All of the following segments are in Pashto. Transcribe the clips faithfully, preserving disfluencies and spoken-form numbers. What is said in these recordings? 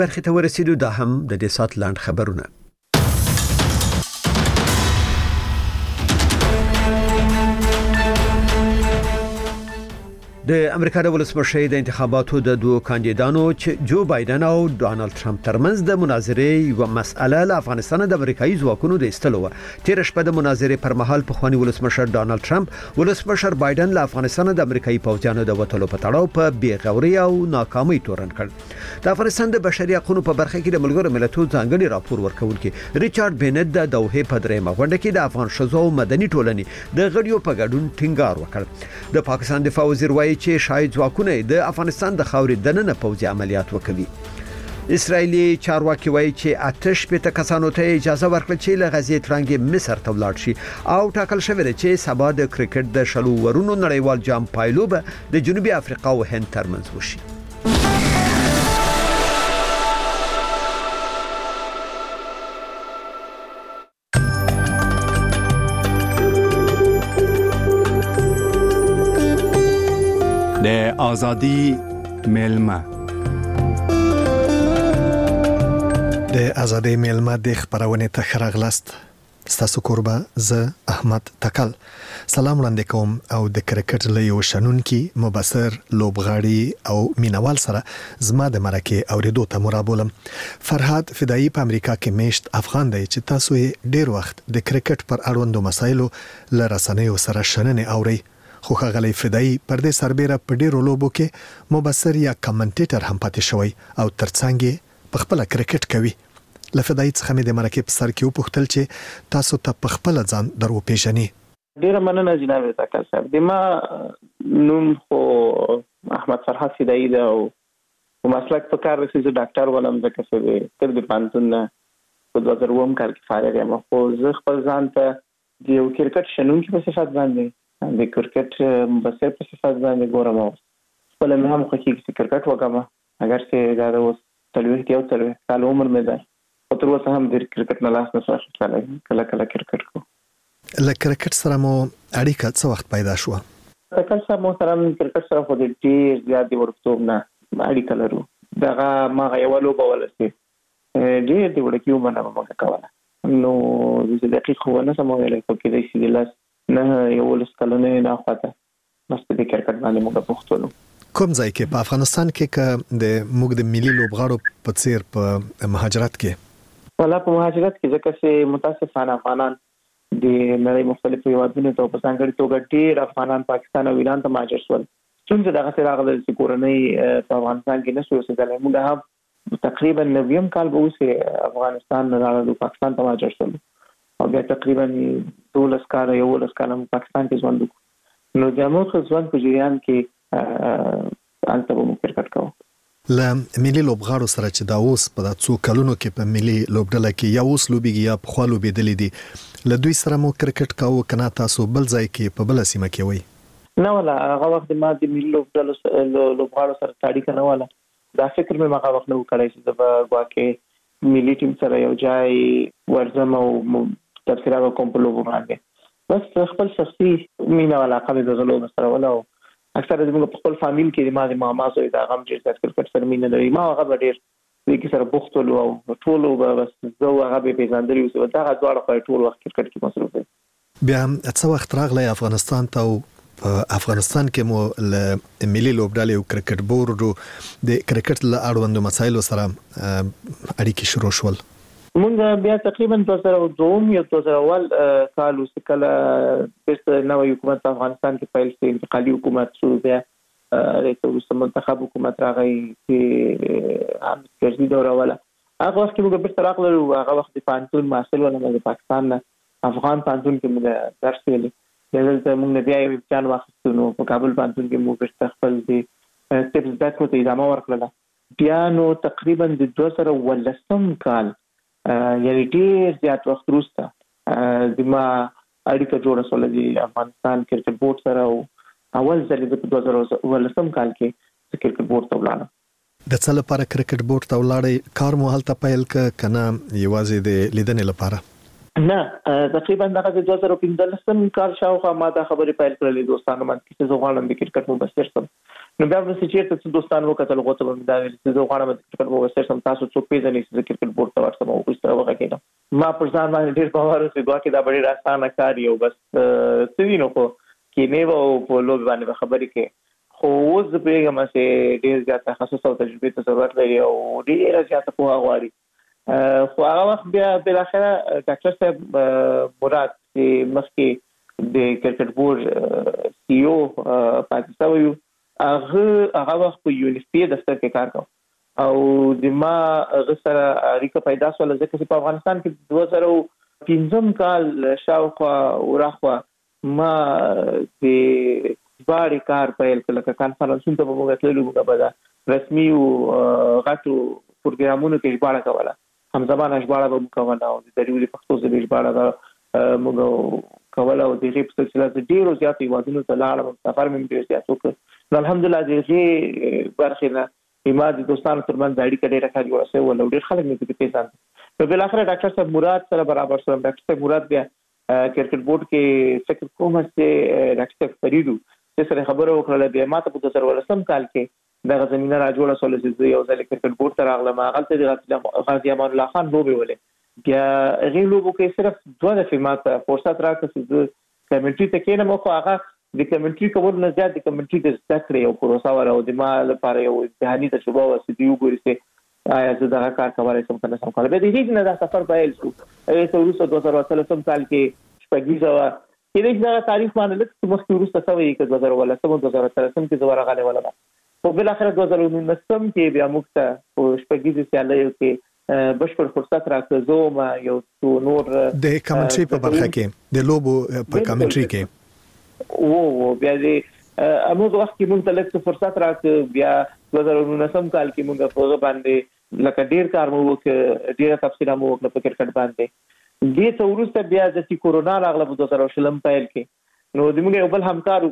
برخې ته ورسېدو. دا هم د دې سات لاند خبرونه. د امریکا د ولسمشر د انتخاباتو د دوه کاندیدانو چې جو بایدن او ډونالد ټرمپ ترمنځ د مناظرې یو مسأله له افغانستان د امریکایي ځواکونو د استلو تیر شپه د مناظرې پر مهال په خواني ولسمشر ډونالد ټرمپ ولسمشر بایدن له افغانستان د امریکایي پوځیانو د وټلو په تړاو په بیغوري او ناکامۍ تورن کړ. د افغانستان د بشري حقوقو په برخه کې د ملګرو ملتونو ځانګړي راپور ورکونکي ریچارډ بینټ د دوحه په درېمه غونډه کې د افغان شذو او مدني ټولنې د غړیو په ګډون ټینګار وکړ. د پاکستان دفاع وزیر وایي چې شاید ځواکونه د افغانستان د خاورې دننه پوځي عملیات وکړي. اسرایلی چارواکي وایي چې آتش په کسانو ته اجازه ورکړه چې له غزې ترانګې مصر ته ولاړ شي او ټاکل شوی دی چې سبا د کرکټ د شلو ورونو نړیوال جام پایلو به د جنوبي افریقا او هند ترمنځ وشي. د آزادی میلمه د آزادی میلمه د خبرونه ته خراغلاست. ستاسو کوربه زه احمد تکل سلام وړاندې کوم او د کرکټ له یو شنونکي مبصر لوبغاړي او مینوال سره زما د مرکه اوریدو ته مرابولم. فرهاد فدایی په امریکا کې میشت افغان دی چې تاسو یې ډیر وخت د کرکټ پر اړوندو مسایلو له رسنیو سره شننه اوري. خو غلي فدایی پر دې سربېره په ډیرو لوبو کې مبصر یا کمنټیټر هم پاتې شوی او ترڅنګ په خپل کرکټ کوي. لفدایی څخه مې د مرکه په سر کې وپوښتل چې تاسو ته په خپل ځان درو پیژنې. ډیره مننه جناب تکل صاحب. د ما نوم خو احمد فرهاد فدایی دا او مسلک په کار رسېږي. زه ډاکټر ولم ځکه چې تر دې پانتون په دوه زره اووه کال کې فارغ یم. خو زه خپل ځان ته د یو کرکټ شنونکي په صفت باندې د کرکټ مبصر په صفت باندې ګورم. خپل مې هم خوښي چې کرکټ وکم اگر چې دا اوس تلويخ یو تلويخ کال عمر مې ده او تر اوسه هم د کرکټ نه لاس نه سوخت کله کله کله کرکټ کو. له کرکټ سره مو اړیکه څه وخت پیدا شو؟ تکل سره مو سره کرکټ سره خو ډېر زیات دی ورکتوب نه اړیکه لرو. دغه ما یو لوبه ولسته ډېر دی ورکیو باندې ما کوله نو د دقیق خو نه سمو ویل کو کې د سیدلاس نه یو لس کلونه نه خاطه مست د کرکټ باندې موږ پوښتنو. کوم ځای کې په افغانستان کې ک د موږ د ملي لوبغاړو په څیر په مهاجرت کې ولا په مهاجرت کې ځکه چې متاسفانه افغانان د نړۍ مختلفو هیوادونو ته په ځانګړي توګه ډېر افغانان پاکستان او ایران ته مهاجر شول. څنګه دغه سره راغلل چې کورنۍ په افغانستان کې نشو اوسېدل. موږ هم تقریبا نویم کال به اوسه افغانستان نه راغلو پاکستان ته مهاجر شول او بیا تقریبا دولس کال یو لس کال پاکستان کې ژوند وکړو. نو د موږ ژوند په جریان کې انته به موږ کرکټ کوو. له ملي لوبغاړو سره چې دا اوس په څو کلونو کې په ملي لوبډله کې یا اوس لوبيږي یا په خوا لوبېدلې دي له دوی سره مو کرکټ کوو کنه تاسو بل ځای کې په بل سیمه کې وای؟ نه ولا هغه وخت ما د ملي لوبډله لوبغاړو سره تاریخ نه ولا دا فکر مې هغه وخت نو کړی چې د غواکه ملي ټیم سره یو ځای ورزم او تفسیره کوم په لوبو باندې بس خپل شخصي مینه ولا علاقه د غلو سره ولا اکثر د موږ خپل فامیل کې ما د ماما زوی دا غم چې د کرکټ سره مینه لري. ما هغه ډېر د کی سره بوختلو او ټولو بس زه هغه به پیژندل او دا غواړم په ټول وخت کرکټ کې مصروف یم. بیا څه وخت راغلی افغانستان ته او په افغانستان کې مو له ملي لوبډلې او کرکټ بورډ د کرکټ له اړوندو مسایلو سره اړیکې شروع شول؟ مونږ بیا تقریبا دوه زره دوه یا دوه زره اول کال وس کله د نوې حکومت افغانستان کې پیل شو انتقالي حکومت شو بیا ریاست منتخب حکومت راغی چې هم کېږي دوره ولا هغه وخت کې موږ به تر اخلو هغه وخت د پانتون ماسل ونه د پاکستان افغان پانتون کې موږ درس ویلي دلته موږ بیا یو امتحان واخیستو نو په کابل پانتون کې موږ خپل د سټیپس بیک ته ادامه ورکړه. بیا نو تقریبا د دوه زره ولسم کال یعنی ډیر زیات وخت وروسته د ما اړیکه جوړه شوه د افغانستان کرکټ بورډ سره او اول ځل د دوه زره ولسم کال کې کرکټ بورډ ته ولاړم. د څه لپاره کرکټ بورډ ته ولاړې؟ کار مو هلته پیل ک کنه یوازې د لیدنې لپاره؟ نه تقریبا دغه د دوه زره پنځلسم کال شاوخوا ما دا خبرې پیل کړلې دوستانو باندې چې زه غواړم د کرکټ مبصر شم نو بیا به چې ته دوستان وکړل غوته به دا ویل چې زه غواړم چې کرکټ بورډ سم تاسو څوک پیژنئ چې کرکټ بورډ ته ورسم او څه وکړم ما پر ځان باندې ډیر باور چې ګواکې دا ډیر اسانه کار یو بس څه نو کو کې نه وو په لوب باندې خبرې کې خو اوس په هغه چې ډیر زیات تخصص او تجربه ته ضرورت لري او ډیر زیات په هغه غواړي خو هغه وخت بیا بل اخره ډاکټر صاحب مراد چې مخکې د کرکټ بورډ سی او پاتې شوی هغه هغه وخت په یونیسپی دفتر کې کار کوم او د ما غسر اړیکه پیدا شول ځکه چې په افغانستان کې دوه زره پنځم کال شاوخوا ورخوا ما د باندې کار پیل کړل کانفرنسونو ته موږ تللو موږ به رسمي او غټو پروګرامونو کې ژباړه کوله هم زبان ژباړه به کوله او د دریولي پښتو ژبه ژباړه موږ کوله او د غیب سلسله ډیرو زیات ایوادونو ته لاړم سفر مې ډیر زیات وکړ الحمدلله دغه برخه نه ایماد دوستانو ترمن ځای کې ډیره کار جوړه شو ول ډیر خلک مې په پیسان په بل اخر ډاکټر صاحب مراد سره برابر سره ډاکټر صاحب مراد بیا کرکټ بورډ کې فکر کوم چې ډاکټر صاحب فریدو چې سره خبره وکړه بیا ماته په دوه زره ولسم کال کې دغه زمينه را جوړه شول چې یو ځل کرکټ بورډ ته راغلم هغه ته غازی امان الله خان لوبي ولې بیا غیر لوبو کې صرف دوه دفعه ماته فرصت راکړه چې کمنټري ته کېنم خو هغه د کمنټري کول نه زیات د کمنټري د ذکر یو پروسه ور او د مال لپاره یو ځهاني تجربه وسې دی وګورئ چې آیا زه دا کار کولای شم کنه سم کولای به د هیڅ نه دا سفر پیل شو ایته ورسره دوه زره اتلسم کال کې شپږیزه وا کې دا تاریخ باندې لکه مخکې ورسره سوي کې دوه زره ولسم دوه زره اتلسم کې زوړه غاله ولا په بل اخر دوه زره نولسم کې بیا موږ ته په شپږیزه سیالیو کې بشپړ فرصت راکړ زه ما یو نور د کمنټري په برخه کې د لوبو په کمنټري کې او بیا دې امو وخت کې مونږ ته لږ فرصت راکړ بیا دوه زره نولسم کال کې مونږ په باندې لکه ډیر کار مو وکړ ډیر تفصیل مو وکړ په کرکټ باندې دې څو ورسته بیا د کورونا راغله په دوه زره شلم پیل کې نو د موږ یو بل همکار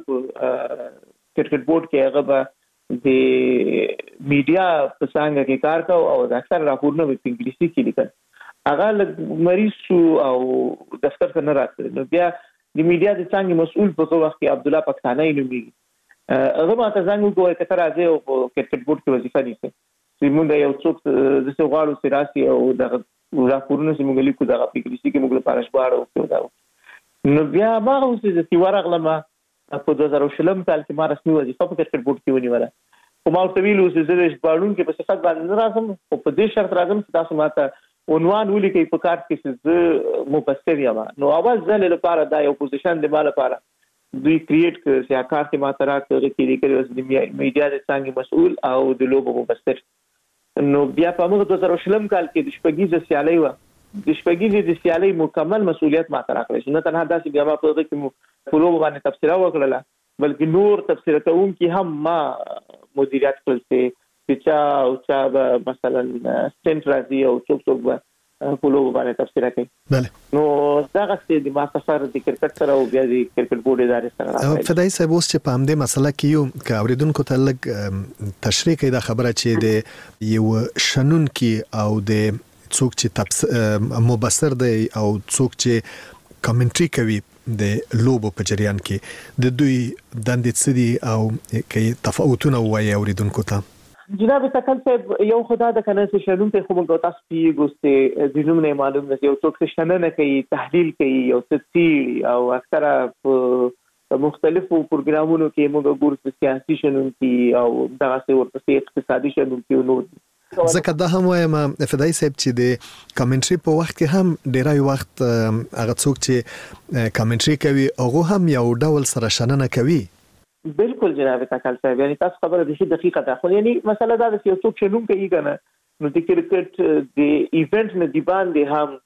کرکټ بورډ کې هغه د میډیا په څنګه کې کار کاو او اکثر راپورونه په انګلیسي کې لیکل هغه مریض شو او دفتر ته نه راځي نو بیا د میډیا د څنګه مسؤل په وخت کې عبد الله پاکستاني نومي هغه ما ته څنګه کوی کتر راځي او کرکټ بورډ کې وظیفه نیسي چې موږ یو څوک د څه غواړو سراسي او د راپورونه چې موږ لیکو د انګلیسي کې موږ لپاره شباړو او نو بیا ما اوس د سیوار غلمه په دوه زره شلم کال کې ما رسمي وظیفه په کرکټ بورډ کې ونیوله او ما ورته ویلو چې زه د شباړون کې په صفت باندې راځم او په دې شرط راځم چې تاسو ماته عنوان ولیکئ په کارت کې چې زه مفسر یم نو اول ځل لپاره دا یو پوزیشن دی مال لپاره دوی کریټ کړ چې کارت کې ماته راکړي کې کېږي چې میډیا د څنګه مسؤل او د لوبو مفسر نو بیا په موږ دوه زره شلم کال کې د شپږیزه سیالي و د شپږیزه د سیالي مکمل مسؤلیت ماته راکړي نه تنها دا چې بیا ما په دغه کې په لوبو باندې تفسیر وکړله بلکې نور تفسیر کوونکي هم ما مدیریت کړل چې چا او چا مثلا سنټ راځي او څوک څوک په لوبو باندې تفسیر کوي بله نو دا غوښتي د ما سفر د کرکټ سره او بیا د کرکټ بورډ ادارې سره راځي فدای صاحب اوس چې په همدې مسله کې یو ک اوریدونکو ته لږ تشریح کوي دا خبره چې د یو شنن کې او د څوک چې مبصر دی او څوک چې کمنټري کوي د لوبو په جریان کې د دوی دندې څه دي او کې تفاوتونه وایي اوریدونکو ته جناب تکل صاحب یو خدا د کنه چې شنن ته خو موږ تاسو پیګوسته د نوم نه معلوم نه یو څوک چې شنن کوي تحلیل کوي او تصویر او اکثره په مختلفو پروګرامونو کې موږ ګورو سیاسي شنن کې او دغه څه ورته اقتصادي شنن کې نو ځکه دا هم وایم فدای صاحب چې د کمنټري په وخت کې هم ډیری وخت هغه څوک چې کمنټري کوي هغه هم یو ډول سره شننه کوي بالکل جناب تکل صاحب یعنی تاسو خبره د شي دقیقه ده خو یعنی مسله دا د یو څوک شنو کوي کنه نو د کرکټ د ایونت نه دی باندې هم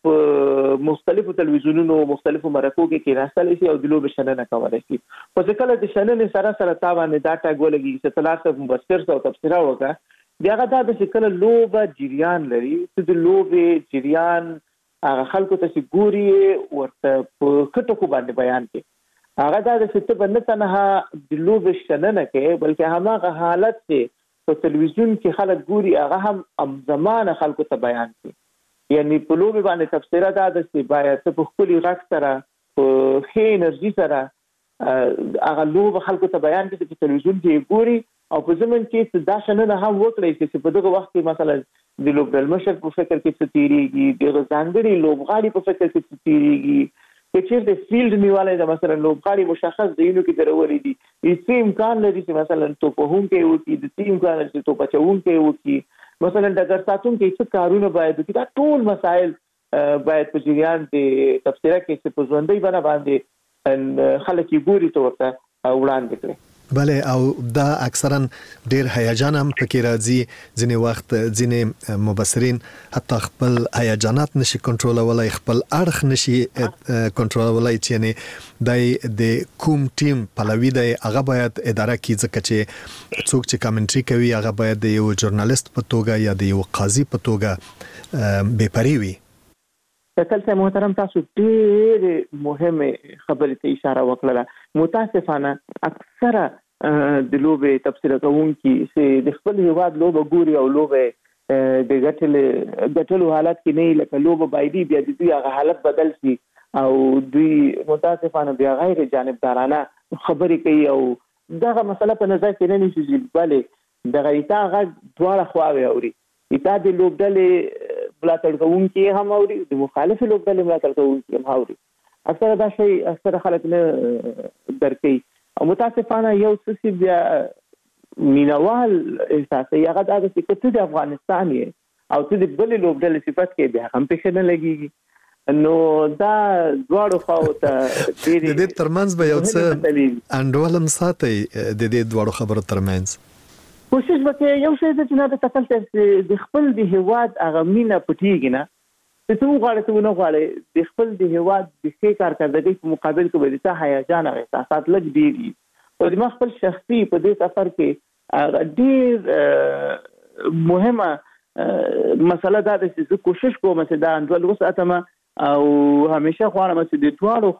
په مختلفو تلویزیونونو مختلفو مرکو کې کې راستل شي او د لوب شننه کولای شي په ځکه له د شننه سره سره تا باندې دا ټاګ ولګي چې ثلاثه مبصر او تفسیر وکړه بیا دا د شکل لوب جریان لري چې د لوب جریان هغه خلکو ته چې ګوري ورته په کټو کو باندې بیان کوي هغه دا د ست په نه تنها د لوب شننه کې بلکې هغه حالت چې په تلویزیون کې خلک ګوري هغه هم ام زمانه خلکو ته بیان کوي یعنی په لوب باندې تفسیر دا د چې باید په خپل غږ سره په هي انرژي سره هغه لوب خلکو ته بیان کړي چې تلویزیون کې ګوري او په زمون کې دا شنه هم وکړي چې په دغه وخت کې مثلا د لوبډل مشر په فکر کې څه تیریږي د ځانګړي لوبغاړي په فکر کې څه تیریږي چې د فیلډ نیواله د مثلا لوبغاړي مشخص دینو کې درولې دي هیڅ امکان لري چې مثلا توپهون کې وي د تیم امکان لري چې توپچون کې وي مثلا د ګرځاتون کې څه کارونه باید وکړي دا ټول مسائل باید په جریان د تفسیره کې څه په ژوندۍ باندې باندې خلک یې ګوري ته ورته وړاندې کړي. بله او دا اکثرا ډیر هیجان هم پکې راځي ځینې وخت ځینې مبصرین حتی خپل هیجانات نشي کنټرولولای خپل اړخ نشي کنټرولولای چې نه د د کوم ټیم پلوي دی هغه باید اداره کې ځکه چې څوک چې کامنټري کوي هغه باید د یو ژورنالیست په توګه یا د یو قاضي په توګه بې پرې وي. کله محترم تاسو ډېر مهمه خبرې ته اشاره وکړه. متاسفانه اکثره د لوبې تفسیر کوونکي چې د خپل هیواد لوبه ګوري او لوبه د ګټل ګټلو حالت کې نه لکه لوبه بایدي بیا د دوی هغه حالت بدل شي او دوی متاسفانه بیا غیر جانبدارانه خبرې کوي او دغه مسله په نظر کې نه نیسي بلې دغه ایتا هغه دواړه خواوې اوري. ایتا د لوبډلې ملاتړ کوونکي هم اوري د مخالف لوبډلې ملاتړ کوونکي هم اوري. اکثره دا شی اکثره خلک نه درکې او متاسفانه یو څه بیا مینوال احساس یې هغه د سکته د افغانستان او ته د بل لوبډلې صفات کې بیا هم پېښه نه لګيږي نو دا دواړو خواو ته د دې ترمنځ به یو څه انډولم ساتي د دې دواړو خبرو ترمنځ کوشش وکړي یو څه چې نه د تکل د خپل د هواد هغه مینا پټیږي نه چې څو غواړي څو نه غواړي د خپل د هواد د ښه کارکردګۍ په مقابل کې به د هیجان او احساسات لږ ډېر او د خپل شخصي په دې سفر کې ډېر مهمه مسله دا ده چې کوشش کوم چې دا انډول وساتم او همیشه غواړم چې د ټولو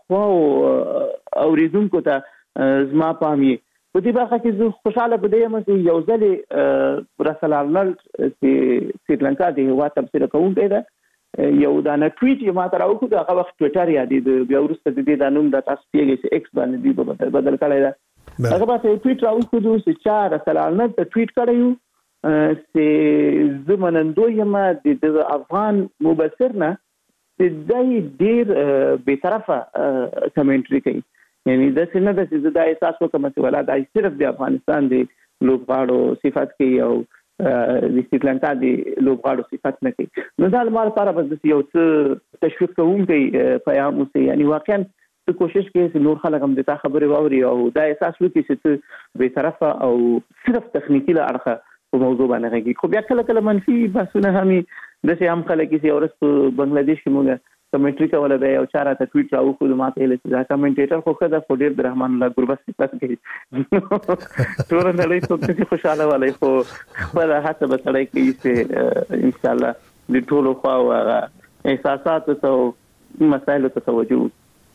خو اوریدونکو ته زما پامي په دې برخه کې زه خوشاله بده یم چې یو ځل رسول الله چې سریلانکا د هوا تفسیر کوونکی ده یو دا نه ټویټ یې ماته راوکړ هغه وخت ټویټر یادې د بیا وروسته د دې د نوم د تاسو پیږي چې ایکس باندې دی په بدل بدل کړی ده هغه به ټویټ راوکړ چې چا رسول الله ته ټویټ کړی چې زمونندو یم د افغان مبصر نه چې دای ډیر به طرفه کمنټري کوي یعنی د سینه د چې دا احساس وکم چې ولا دا صرف د افغانستان دی لوبغاړو صفات کوي او د سریلانکا دی لوبغاړو صفات نه کوي نو دا لپاره لپاره بس یو څه تشویق کوونکی پیغام اوسه یعنی واقعا ته کوشش کوي چې نور خلک هم د تا خبرې واوري او دا احساس وکړي چې ته به طرفه او صرف تخنیکی له اړخه په موضوع باندې غږی خو بیا کله کله منفي بحثونه هم د سه هم خلک چې اورس په بنگلاديش کې موږ کمنټري کوله به او چاره ته ټویټ راوخو ما ته لته دا کمنټیټر خو خدا فودیر رحمان الله ګربس صفات کوي ټول نه لې څه خوشاله ولای خو خپل هڅه به تړای کوي چې ان شاء الله د ټولو خو احساسات او مسایل ته توجه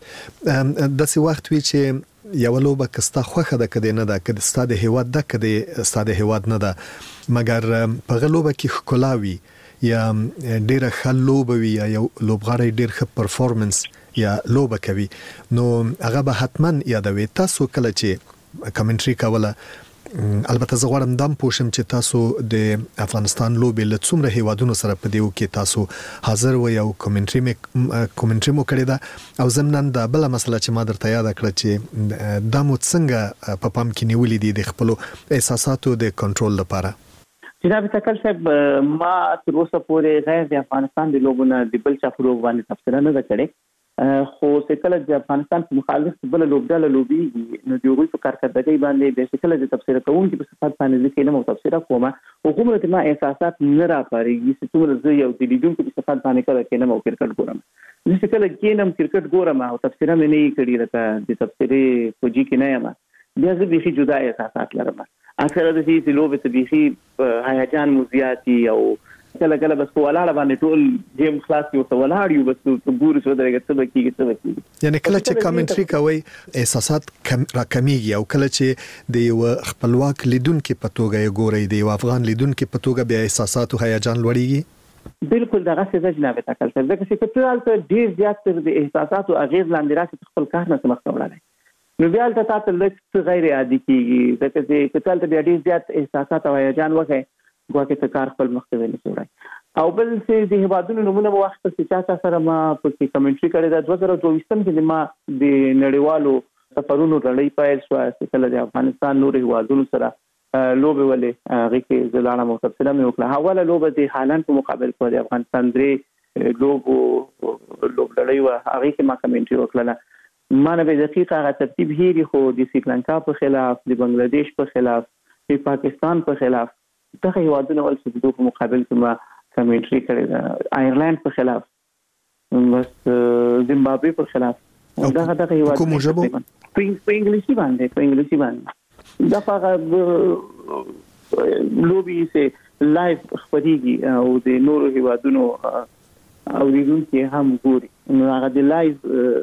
د څه وخت وی چې یو لوبه کستا خوخه ده کده نه ده کده ستاده هواد ده کده ستاده هواد نه ده مګر په غلوبه کې خکلاوي یا ډیره ښه لوبه وي یا یو لوبغاړی ډیر ښه پرفورمنس یا لوبه کوي نو هغه به حتما یادوي تاسو کله چې کمنټري کوله البته زه غواړم دام پوښم چې تاسو د افغانستان لوبې له څومره هیوادونو سره په دیو کې تاسو حاضر و یو کمنټري مې کمنټري مو کړی دا او زمنن دا بل مسله چې ما درته یاد کړه چې دا مو څنګه په پام کې نیولې دي د خپل احساساتو د کنټرول لپاره جناب تکل صاحب ما تر اوسه پورې غیر د افغانستان د لوبونو د بل چا فروغ باندې تفسیر نه کړی خو څکله د افغانستان په مخالف بل لوبډاله لوبي نو د یوې په کارکردګۍ باندې د څکله د تفسیر کوونکي په صفات باندې ځکه نه مو تفسیر کوم او کومه ما احساسات نه را پاريږي چې څومره زه یو د لیدونکو په صفات باندې کړه کې نه مو کرکټ ګورم زه څکله کې نه کرکټ ګورم او تفسیر مې نه کړی راته د تفسیرې فوجي کې نه یم بیا زه به جدا احساسات لرم اکثره د دې لوبې ته بيخي هیجان مزياتي او کله کله بس ولاړ باندې ټول گیم خلاص یو څه ولاړ یو بس ګوري څه درګه څه بکیږي څه بکیږي یعنی کله چې کمنټري کوي احساسات کم راکمیږي او کله چې د یو خپلواک لیدونکو په توګه یې ګوري د یو افغان لیدونکو په توګه بیا احساسات او هیجان لوړیږي بالکل دغه څه د جناب تکل څه دغه څه کتل ته ډیر زیات تر د احساسات او اغیز لاندې راځي خپل کار نه مخ وړاندې نو بیا ته تاسو لږ غیر عادي کیږي ځکه چې کتل ته بیا ډیر زیات احساسات او هیجان وکړي ګواکې ته کار خپل مخ ته ونی سوړای او بل چې د هیوادونو نمونه وخت چې چا سره ما په کمنټري کړی دا دوه زره دوه کې ما د نړیوالو سفرونو لړۍ پیل شو چې کله د افغانستان نور هیوادونو سره لوبه ولې هغه کې زلاله مو تفصیلا مې وکړه حواله لوبه د هالند په مقابل کې د افغانستان درې لوبو لوب لړۍ و هغه کې ما کمنټري وکړه ما نه به دقیقه هغه ترتیب هېری خو د سریلانکا په خلاف د بنگلاديش په خلاف د پاکستان په خلاف دغه هیوادونه ول چې د په مقابل کې ما کمنټري کړی دا آیرلند په خلاف بس زیمبابوے په خلاف دغه دغه هیوادونه په انګلیسي باندې په انګلیسي باندې دا هغه لوبي سه لایف خبريږي او د نورو هیوادونو او ریډونکو هم ګوري نو هغه د لایف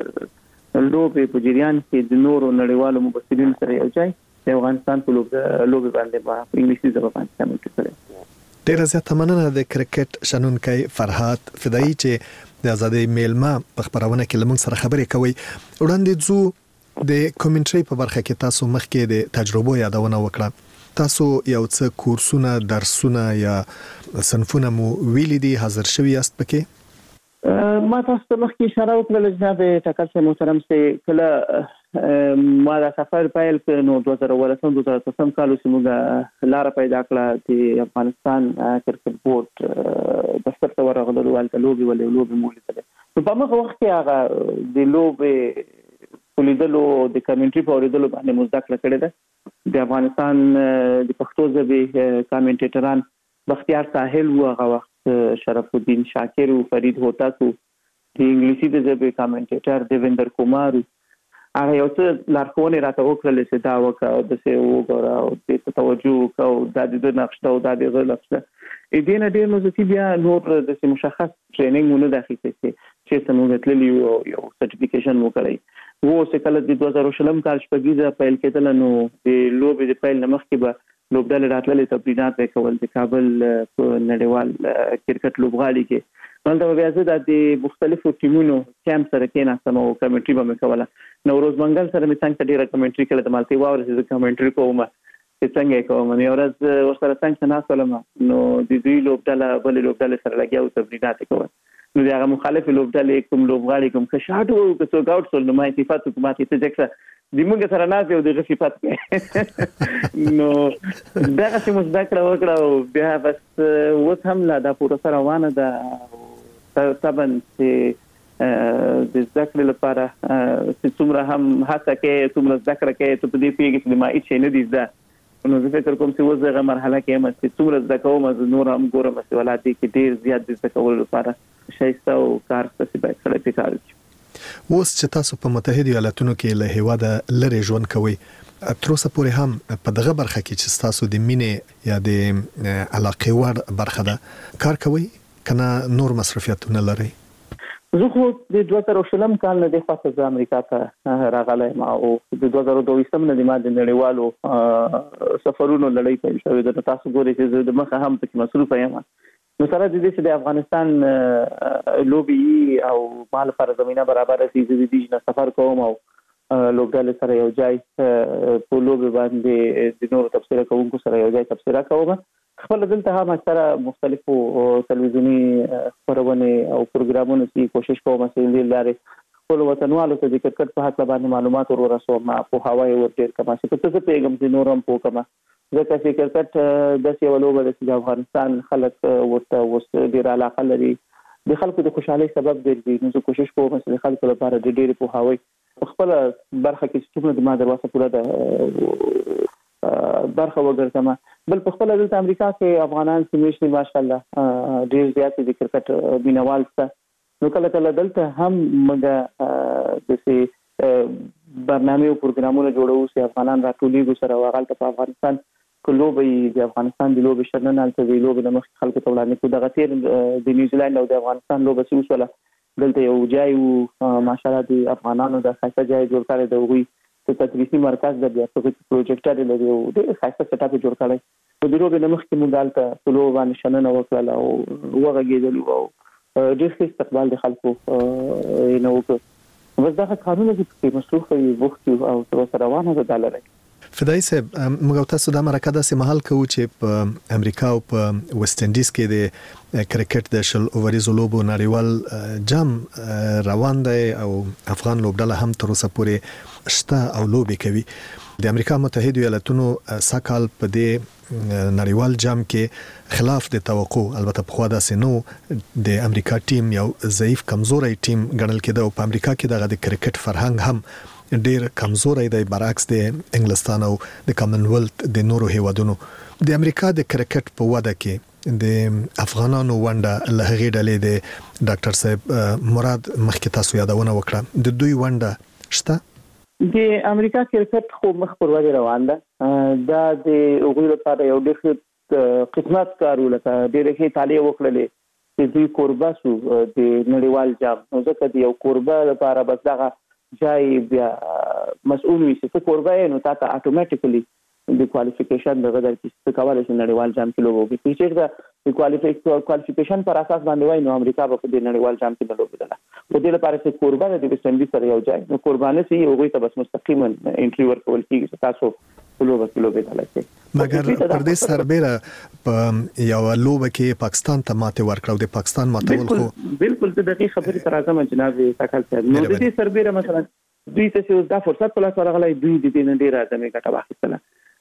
لوبي په جریان کې د نورو نړیوالو مبصرین سره یو ځای د افغانستان په لوبي باندې په انګلیسي ژبه باندې کومنټ کړي ډیره زیاته مننه د کرکټ شنونکي فرحات فدایي چې د ازادي میلما په خبرونه کې لمون سره خبرې کوي وړاندې ځو د کومنټري په برخه کې تاسو مخکې د تجربو یادونه وکړه تاسو یو څه کورسونه درسونه یا صنفونه مو ویلي دي حاضر شوی یاست پکې ما تاسو مخکې اشاره وکړه جناب ټاکر محترم سه کله ما دا سفر پیل کړ نو دوه زره اوولس دوه زره اتلس کال چې موږ لار پیدا کړه چې افغانستان کرکټ بورډ دفتر ته ورغلو ولته لوبي ولې لوبي مولته په هغه وخت کې هغه د لوبي ولیدلو د کمنټري په اوریدلو باندې مزدکړه کړې ده د افغانستان د پښتو ژبې کمنټیټران بختیار ساحل او هغه وخت شرف الدین شاکر او فرید هوتک د انګلیسي د ژبې کمنټیټر دیویندر کومار هغه یو څه لارښوونې راته وکړلې چې دا وکړه د څه وګوره او د توجه وکړه د دې نقشه او د دې نقشه اې دې نه ډېر نو چې بیا نور د مشخص ټریننګ مونږ داخلي چې چې څنګه تللی یو سرټیفیکیشن مو کړی وو چې کله د دوه زره شلم کال شپږیزه پیل کېدل نو د لوبې د پیل نمخ کې به لوبډلې راتللې تمرینات وکول د کابل په نړیوال کرکټ لوبغالي کې نو بیا زه د مختلفو ټیمونو کیمپ سره کېناستم او کمنټري به مې کوله نوروز منګل سره مې څنګه ډیره کمنټري کړې د مالتي واور چې کمنټري کوم چې څنګه کوم نو ورځ ورسره څنګه ناسولم نو د دوی لوبډله بل لوبډله سره لګیاو تمرینات کوم نو دا مخالف لوبډلې کوم لوبغاړي کوم که شاټ وو که څو گاوټ سول نو ما صفات حکومت ته ځکه د موږ سره نه دی د صفات کې نو دا چې موږ ذکر وکړو بیا بس وڅ هم لا دا پوره سره روانه ده طبعا چې د ذکر لپاره چې څومره هم هڅه کوي څومره ذکر کوي ته په دې پیږي چې ما هیڅ نه دي ده نو زه فکر کوم چې وزغه مرحله کې هم چې څومره ذکر کوم نور هم ګورم چې ولادي کې ډیر زیات د ذکر لپاره شایسته او کار څه باید سره پکار شي اوس چې تاسو په متحده ایالاتونو کې له هیواده لری ژوند کوي تر اوسه پورې هم په دغه برخه کې چې تاسو د مینې یا د علاقې وړ برخه ده کار کوي کنه نور مصرفیاتونه لري زه خو د دوه زره شلم کال نه د خاصه امریکا ته راغلی ما او د دوه زره دوه نه د ما د نړیوالو سفرونو لړۍ پیل شوې ده تاسو ګورئ چې زه د مخه هم پکې مصروف یم نو سره د دې چې د افغانستان لوبي او مال پر زمينه برابر شي د دې نه سفر کوم او لوبډل سره یو ځای په لوبي باندې د نورو تفسیر کوونکو سره یو ځای تفسیر کوم خپل دلته هم اکثره مختلفو تلویزیونی خبرونه او پروګرامونه چې کوشش کوم چې د لارې خپل وطنوالو ته د کرکټ په حق باندې معلومات ورسوم په هواي ورته کما چې څه څه پیغام دي نورم په کما ځکه چې کرکټ د سی ولوبه د افغانستان خلک ورته وست ډیر علاقه لري د خلکو د خوشحالي سبب دی نو کوشش کوم چې خلکو لپاره د ډیر په هواي خپل برخه کې څومره د ما دروازه پوره ده برخه وګرځم بل په خپل د امریکا کې افغانان چې مشي ماشاءالله ډیر زیات د کرکټ مینوال څه نو کله کله دلته هم موږ د سي برنامه او پروګرامونه جوړو چې افغانان راټولېږي سره واغلته په افغانستان کلوبي د افغانستان د لوبي شنن الته د لوبي د مخ خلکو ته وړاندې کو دغه تیر د نیوزیلند او د افغانستان لوبه چې وسوله دلته یو ځای او ماشاءالله د افغانانو د خاصه ځای جوړ کړی دی وی چې تدریسي مرکز د بیا په پروجیکټر لري او د خاصه سټ اپ جوړ کړی په دې لوبي د مخ کې مونږ الته کلوبي باندې شنن وکړه او وغږیدل او ډېر ښه استقبال د خلکو نو بس دا قانون کې مصروف وي وخت او تر روانه ده لري. فدای صاحب موږ تاسو د امریکا داسې محل کوو چې په امریکا او په ویسټ انډیز کې د کرکټ د شل اووریزو لوبو نړیوال جام روان دی او افغان لوبډله هم تر اوسه پورې شته او لوبې کوي. د امریکا متحده ایالاتونو ساکال په دې نړیوال جام کې خلاف د توقع البته په خوا داسې نو د امریکا ټیم یو ضعیف کمزوري ټیم ګڼل کېده او په امریکا کې دغه د کرکټ فرهنګ هم ډیر کمزوري دی برعکس د انګلستان او د کامن ویلث د نورو هیوادونو. د امریکا د کرکټ په وده کې د افغانانو ونډه له هغې ډلې د ډاکټر صاحب مراد مخکې تاسو یادونه وکړه د دوی ونډه شته. د امریکا کرکټ خو مخ پر ودې روان ده. دا د هغوی لپاره یو ډېر قسمت کار ولکه ډېرې ښې طالع وکړلې چې دوی کوربه شو د نړیوال جام. نو ځکه د یو کوربه لپاره بس دغه جای بیا مسؤل وي چې کوربه یې نو تاسو اتوماتیکلی د کوالیفیکیشن دغه د څه کولای شي نړیوال جام کې لوبو کې چې د کوالیفیکیشن پر اساس باندې وای نو امریکا به د نړیوال جام کې لوبېدله. په دې لپاره چې کوربه د ویسټ انډیز سره یو ځای نو قرباني سي هغه ته بس مستقیما انټری ورکول کیږي چې تاسو لوبه کې لوبېدله شي. مګر پر دې سربېره په یو لوبه کې پاکستان ته ماته ورکړو د پاکستان ماتول خو بالکل د دقیق خبرې تر اعظم جناب تکل صاحب نو د دې سربېره مثلا دوی ته دا فرصت په لاس ورغلی دوی د دې نه ډیر اعظمي ګټه واخیستله.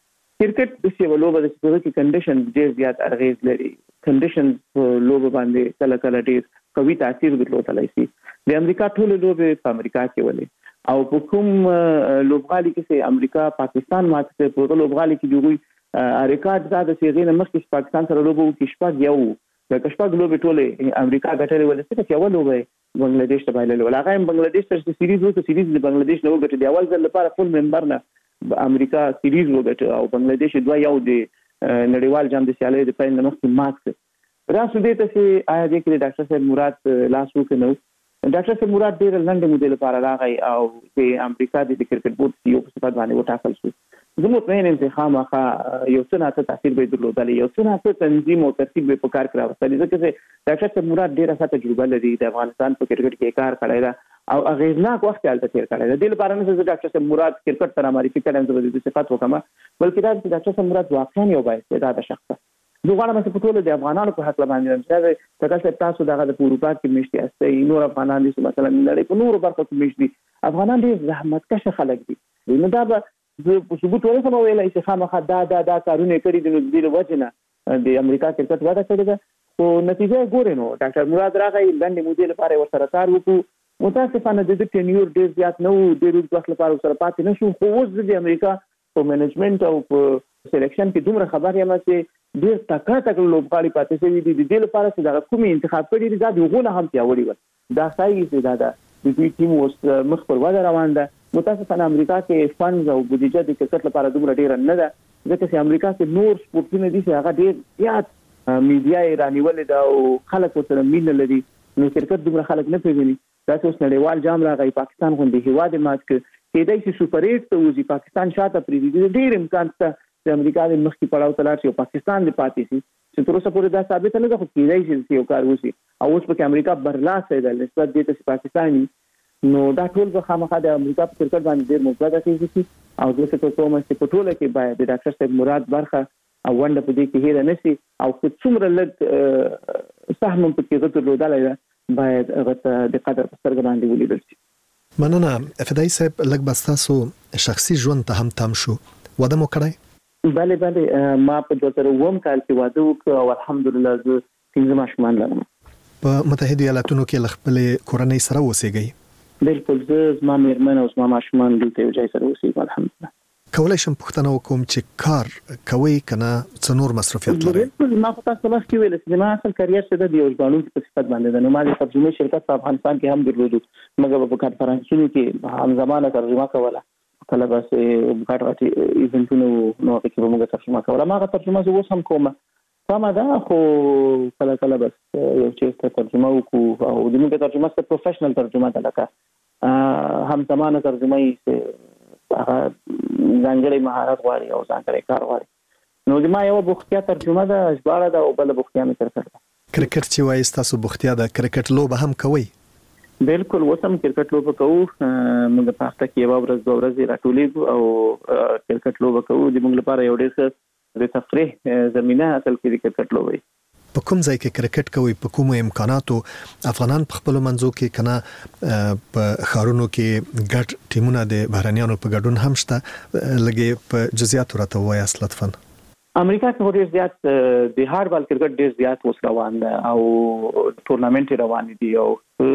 کرکټ د سی لوبه د څه کې کنډیشن ډیر زیات اغیز لري. کنډیشن لوبه باندې کله کله ډیر قوي تاثیر درلودلای شي. د امریکا ټول لوبه په امریکا کې ولې او په کوم لوبغالي کې چې امریکا پاکستان ماته په لوبغالي کې دوی ریکارډ زاده چې غیر مخکې پاکستان سره لوبه وکړي شپږ یو د کشپږ لوبې ټوله امریکا ګټلې ولې چې اول لوبه بنگلاديش ته بایلل ولا هغه بنگلاديش سره سیریز وکړي سیریز د بنگلاديش نه وګټي د اول ځل لپاره فل ممبر نه امریکا سیریز وګټي او بنگلاديش دوه یو د نړیوال جام د سیالۍ د پاین مخکې مات کړ. راځو دې ته چې آیا دې کې ډاکټر صاحب مراد لاس وکړو. ډاکټر صاحب مراد ډېر لنډ مودې لپاره راغی او د امریکا د کرکټ بورډ سی او په صفت باندې وټاکل شو. زه مطمئن یم چې خامخا یو څه نه څه تاثیر به درلودلی یو څه نه څه تنظیم او ترتیب به په کار کې راوستلی ځکه چې ډاکټر صاحب مراد ډېره ښه تجربه لري د افغانستان په کرکټ کې کار کړی ده او اغېزناک وخت هلته تېر کړی ده. دې لپاره نه چې ډاکټر صاحب مراد کرکټ سره معرفي کړی یم زه به د صفت وکړم بلکې دا چې ډاکټر صاحب مراد واقعا یو بااستعداده شخص ده. زه غواړم چې په ټولو د افغانانو په حق باندې چې تکل صاحب تاسو دغه د اروپا کې میشتي استي نور افغانان دي مثلا نړۍ په نورو برخو کې میشتي افغانان ډېر زحمتکش خلک دي. نو دا به زه په ثبوت ورسمه ویلی چې خامخا دا دا دا کارونه کړي دي نو د دې وجې نه د امریکا کرکټ وده کړې ده خو نتیجه یې ګورئ نو ډاکټر مراد راغی لنډې مودې لپاره ورسره کار وکړو. متاسفانه د ده ټینیور ډېر زیات نه و ډېر اوږد وخت لپاره ورسره پاتې نه شو خو اوس زه د امریکا په منیجمنټ او په سلیکشن کې دومره خبر یم چې ډېر تکړه تکړه لوبغاړي پاتې شوي دي. د دې لپاره چې دغه کومې انتخاب کړي دي دا د هغو نه هم پیاوړي ول. دا ښایي چې دا د دوی ټیم اوس مخ پر وده روان ده. متاسفانه امریکا کې فنډز او بودیجه د کرکټ لپاره دومره ډېره نه ده ځکه چې امریکا کې نور سپورټونه دي چې هغه ډېر زیات میډیا یې رانیولې ده او خلک ورسره مینه لري نو کرکټ دومره خلک نه پېژني. دا چې اوس نړیوال جام راغی پاکستان غوندې هېواد یې مات کړ کېدای شي سوپر ایټ ته وځي پاکستان شاته پرېږدي ډېر امکان شته چې امریکا د مخکې پړاو ته لاړ شي او پاکستان دې پاتې شي چې تر اوسه پورې دا ثابته نه ده خو کېدای شي چې یو کار وشي او اوس پکې امریکا برلاسه ده نسبت دې ته چې پاکستان نو دا ټول به خامخا د امریکا په کرکټ باندې ډېر مثبت اغېز وکړي او زه فکر کوم چې په ټوله کې باید د ډاکټر صاحب مراد برخه او ونډه په دې کې هېره نه شي او که څومره لږ سهم هم پکې هغه درلودلی ده باید هغه ته د قدر په سترګه باندې ولیدل شي. مننه فدایي صاحب. لږ بس تاسو شخصي ژوند ته هم تم شو واده مو کړی؟ بله بله ما په دوه زره اووم کال کې واده وکړ او الحمدلله زه پنځه ماشومان لرم. په متحده ایالاتونو کې له خپلې کورنۍ سره اوسېږئ؟ بالکل زه زما مېرمن او زما ماشومان دلته یو ځای سره اوسېږو الحمدلله. کولی شم پوښتنه وکړم چې کار کوئ که نه څه نور مصروفیت لرئ؟ بالکل ما خو تاسو مخکې ویل چې زما اصل کریر چې ده د یو ژباړونکي په صفت باندې ده. نو ما د ترجمې شرکت په افغانستان کې هم درلودو مګر په کنفرانسونو کې همزمانه ترجمه کوله کله بس غټ غټ ایونټونه نو هغه کې به موږ ترجمه کوله. ما هغه ترجمه زه اوس هم کوم سمه ده خو کله کله بس یو چېرته ترجمه وکړو او د موږ ترجمه څه پروفیشنل ترجمه ده لکه همزمانه ترجمه یې هغه ځانګړی مهارت غواړي او ځانګړی کار غواړي. نو زما یوه بوختیا ترجمه ده ژباړه ده او بله بوختیا مې کرکټ ده. کرکټ چې وایي ستاسو بوختیا ده کرکټ لوبه هم کوئ؟ بالکل وسم کرکټ لوبه کوو موږ په هفته کې یو ورځ دوه ورځې راټولېږو او کرکټ لوبه کوو د موږ لپاره یو ډېر ښه د تفریح زمينه اصل کې د کرکټ لوبه په کوم ځای کې کرکټ کوي په کوم امکاناتو افغانان په خپل منځو کې کنه په خارونو کې ګډ ټیمونه د بهرنیانو په ګډون هم شته لګي په جزئیات راته وایي اصلتفن امریکا کې ډېر زیات د هارد بال کرکټ ډېر زیات اوس روان ده او ټورنامنت روان دي او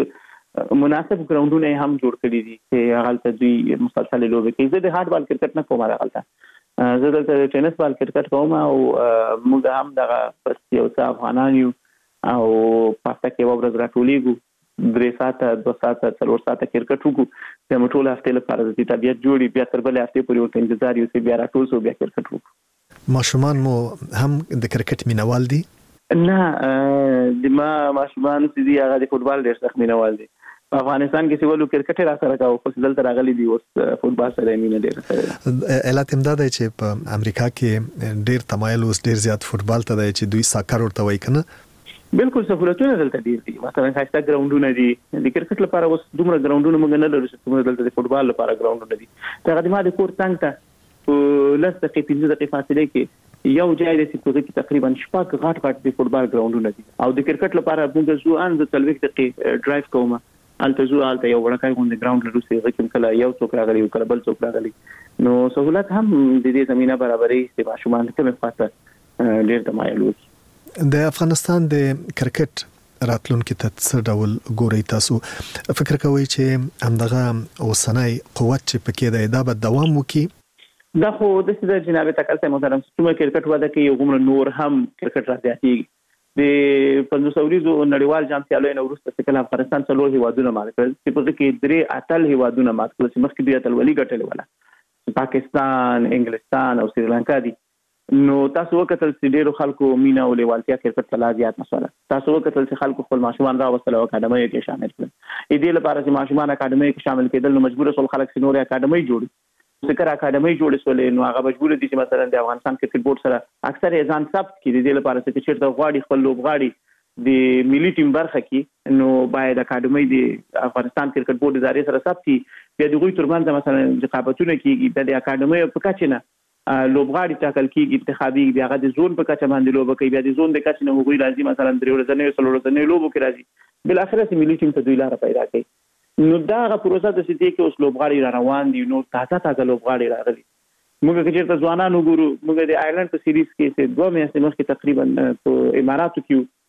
مناسب ګراوندونه هم جوړ کړي دي چې هغه ته دوی مسلسل لوبې کوي. زه د هارد بال کرکټ نه کوم راغلم زه د ټینس بال کرکټ کوم او موږ هم دغه پس یو څه افغانان یو او پاسته کې ورځ راټولېږو درې ساعته دوه ساعته څلور ساعته کرکټ وکړو د ټول هفته لپاره د طبيعت جوړي بیا تر بل هفته پورې ورته انتظار یو چې بیا راټول شو بیا کرکټ وکړو. ماشومان مو هم د کرکټ مینوال دي؟ نه د ما ماشومان چې دی هغه د فوتبال ډېر سخت مینوال دي. په افغانستان کې چې ولو کرکټ را سره کاوه خو دلته راغلي دي اوس فوتبال سره مینه ډېر سره. علت امداد چې په امریکا کې ډېر تمایل اوس ډېر زیات فوتبال ته دی چې دوی ساکر ورته وایي کنه. بالکل سہولتونه دلته ډېر دي مثلا خاصه ګراوندونه دي د کرکټ لپاره اوس دومره ګراوندونه موږ نه لرو چې موږ دلته د فوتبال لپاره ګراوندونه دي. تقریبا د کور څنګه ته لس دقیقې پنځه دقیقې فاصله کې یو ځای د سپورت کې تقریبا شپږ غاټ غاټ د فوتبال ګراوندونه دي او د کرکټ لپاره موږ زو ان د تلويخ دقیقې ډرایو کوم الته زو الته یو وړکای غونډه ګراوند لرو چې غوښم کله یو څوک راغلی او کله بل څوک راغلی نو سہولت هم د دې زمينه برابرې چې ماشومان کومه خاصه ډېر تمایل وي. د افغانستان د کرکټ راتلونکي ته څه ډول ګوري تاسو فکر کوئ چې همدغه اوسنۍ قوت چې پکې د دا به دوام وکړي؟ دا خو د سیده جناب تکل سه محترم چې کرکټ ودا کې یو غمر نور هم کرکټ راځي د پنځه سوريزو نړیوال جام سیالو نو ورسته چې کله افغانستان څلور هیوادونه مات کړل چې په کې درې اتل هیوادونه مات کړل چې مخکې دوی اتل ولي ګټلې ولا پاکستان انګلستان او سریلانکا دي. نو تاسو وکتل چې ډیرو خلکو مینا او لیوالتیا کرکټ ته لا زیات مسوله تاسو وکتل چې خلکو خپل ماشومان را وصله اکاډمۍ کې شامل کړل. اې دې لپاره چې ماشومان اکاډمۍ کې شامل کېدل نو مجبور سول خلک چې نور اکاډمۍ جوړي ذکر اکاډمۍ جوړې سولې نو هغه مجبور دي چې مثلا د افغانستان کرکټ بورډ سره اکثر ځان ثبت کړي دي لپاره چې چیرته غواړي خپل لوبغاړي د ملي ټیم برخه کې نو باید اکاډمۍ د افغانستان کرکټ بورډ ادارې سره ثبت کړي بیا د غوي ترمنځ مثلا رقابتونه کیږي د اکاډمۍ په کچه نه لوبغاړي ټاکل کیږي انتخابي بیا د زون په کچه باندې لوب کوي بیا د زون د کچه نه غوي راځي مثلا درې ورځې څلور ورځې لوب کوي راځي بل اخر سي ملي ټیم ته دوی لار پیدا کوي. نو دا غو پروسه د سيتي کې اوس لوبغاړي را روان دي نو تازه تازه لوبغاړي راغلي موږ کې چیرته ځوانانو ګورو موږ د آیرلند په سیریز کې چې دوه میاشتې مخکې تقریبا په اماراتو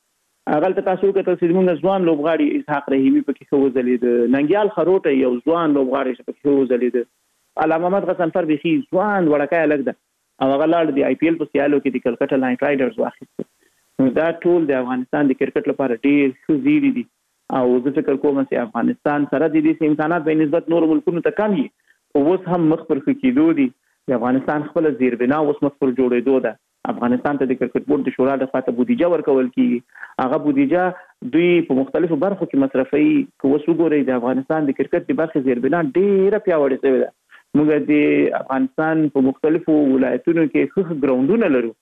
کې هغه ته تاسو کته چې موږ ځوان لوبغاړي اسحاق رحیمی په کې خو ځلید ننګیال خروټه یو ځوان لوبغاړي په کې خو ځلید علامه محمد غسنفر بخي ځوان وړکای لګد او هغه لاړ د آی پی ایل په سیالو کې د کلکته نایټ رایډرز واخیست نو دا ټول د افغانستان د کرکټ لپاره ډیر ښه زیری دي او زه فکر کوم چې افغانستان سره د دې امکانات په نسبت نور ملکونو ته کم دي او اوس هم مخ پر کېدو دي د افغانستان خپل زیربنا اوس مخ پر جوړېدو ده. افغانستان ته د کرکټ بورډ د شورا د خاطر بودیجه ورکول کیږي هغه بودیجه دوی په مختلفو برخو کې مصرفي کوو وګورئ د افغانستان د کرکټ د برخې زیربنا ډیره پیاوړې شوې ده. موږ د افغانستان په مختلفو ولایتونو کې ښه ګراوندونه لرو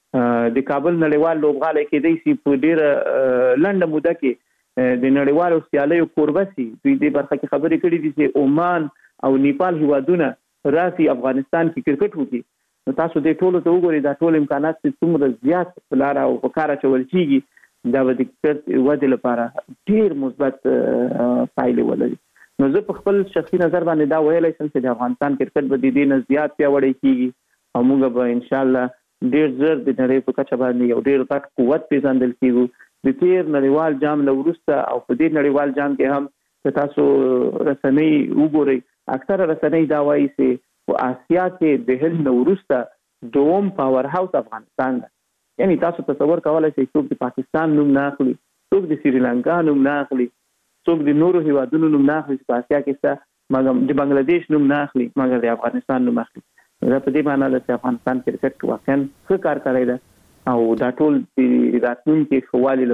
د کابل نړیوال لوبغالی کې د سی په ډیره لنډه موده کې د نړیوالو سیالیو کوربسي دوی د برخه کې خبرې کړې دي چې عمان او نیپال هیوادونه راسي افغانستان کې کرکټ وکړي نو تاسو د ټولو ته وګورئ دا ټول امکانات چې څومره زیات بلار او وکړه چول کیږي دا د کرکټ ودې لپاره ډیر مثبت فایده ولري. نو زه په خپل شخصي نظر باندې دا ویلای شم چې د افغانستان کرکټ به د دې نه زیات پیاوړی کیږي او موږ به ان شاء الله ډیر زر د نړۍ په کچه باندې یو ډیر غټ قوت پیژندل کیږي. د تیر نړیوال جام لورسته او په دې نړیوال جام کې هم تاسو رسنۍ وګورئ اکثره رسنۍ دا وایي چې په آسیا کې د هند لورسته دوم پاور هاوس افغانستان ده. یعنی تاسو تصور کولای شئ څوک د پاکستان نوم نه اخلي څوک د سریلانکا نوم نه اخلي څوک د نورو هیوادونو نوم نه اخلي په آسیا کې څه مګر د بنگلاديش نوم نه اخلي مګر د افغانستان نوم اخلي. دا په دې معنی ده چې افغانستان کرکټ واقعا ښه کار کوي ده او دا ټول د راتلونکي خوالي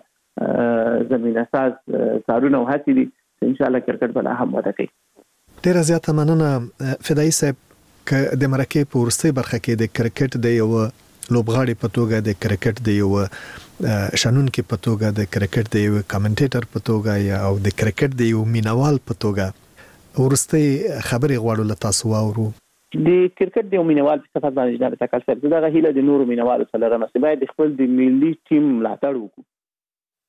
لپاره زمينه ساز کارونه او هڅې دي ان شاء الله کرکټ بل هم وده کوي. ډیره زیاته مننه فدایي صاحب ک د مرکه په ورسته برخه کې د کرکټ د یو لوبغاړي په توګه د کرکټ د یو شنونکو په توګه د کرکټ د یو کمنټیټر په توګه یا او د کرکټ د یو مینوال په توګه ورسته خبري غواړو له تاسو واورو د کرکټ د یو مینوال په صفت باندې جناب تکل سره دغه هیله د نورو مینوالو سره رمسي باید خپل د ملي ټیم ملاتړ وکړي